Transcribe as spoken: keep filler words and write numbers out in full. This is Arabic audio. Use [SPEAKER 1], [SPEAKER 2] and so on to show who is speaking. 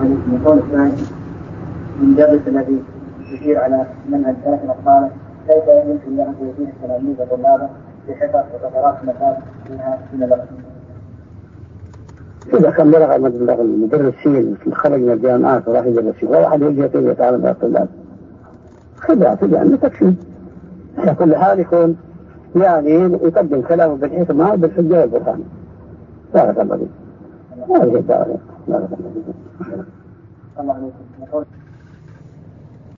[SPEAKER 1] القول الثاني من درس الذي يشير على منهج ثلاث الأطفال كيف يمكن له أن يزيد التلاميذ وطلابه بحفظ وفترات مكان منها من الوقت.
[SPEAKER 2] إذا كان بلغ مبلغ المدرسين خرج من الجامعات وراح يدرس واحد يجي كيف يتعامل مع الطلاب خدعة لأنه تكفي على كل حال يكون يعني يقدم كلامه بالحكمة بالحجة والبرهان. بارك الله فيك. هذه الدعوة. بارك الله فيك.
[SPEAKER 1] الله عليكم.